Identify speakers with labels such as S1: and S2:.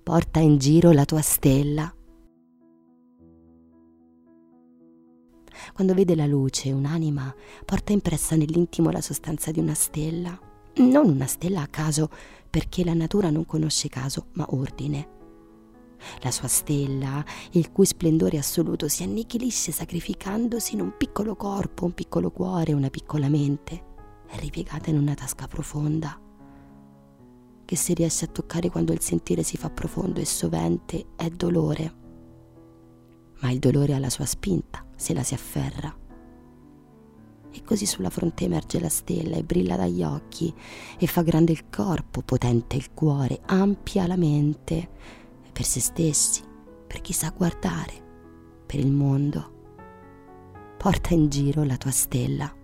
S1: porta in giro la tua stella. Quando vede la luce, un'anima porta impressa nell'intimo la sostanza di una stella, non una stella a caso, perché la natura non conosce caso, ma ordine. La sua stella, il cui splendore assoluto si annichilisce sacrificandosi in un piccolo corpo, un piccolo cuore, una piccola mente, è ripiegata in una tasca profonda, che si riesce a toccare quando il sentire si fa profondo e sovente è dolore. Ma il dolore ha la sua spinta, se la si afferra. E così sulla fronte emerge la stella e brilla dagli occhi e fa grande il corpo, potente il cuore, ampia la mente, per se stessi, per chi sa guardare, per il mondo. Porta in giro la tua stella.